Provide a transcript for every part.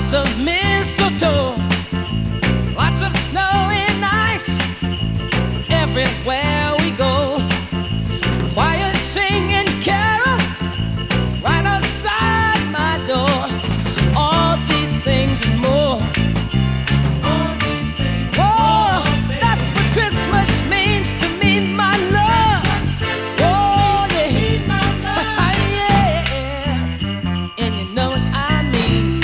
lots of mistletoe, lots of snow and ice everywhere we go. Choir singing carols right outside my door. All these things and more. All these things. Oh, that's what Christmas means to me, my love. Oh yeah, yeah. And you know what I mean.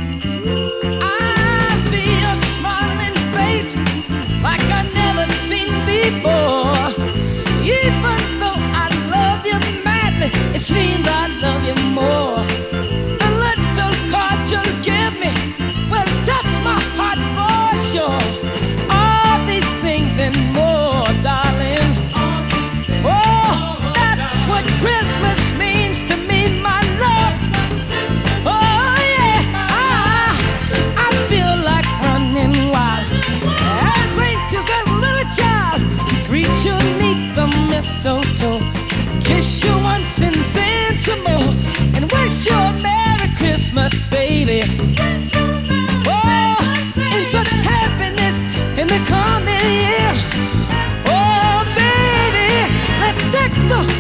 I see your smiling face like I never seen before. Even though I love you madly, it seems I love you more. The little cards you'll give me will touch my heart for sure. All these things and more, darling. Oh, that's what Christmas means to me, my love. Oh yeah, I feel like running wild as anxious as a little child. Greet you neath the mistletoe, kiss you once and then some more, and wish you a Merry Christmas, baby. Oh, in such happiness in the coming year. Oh, baby, let's deck the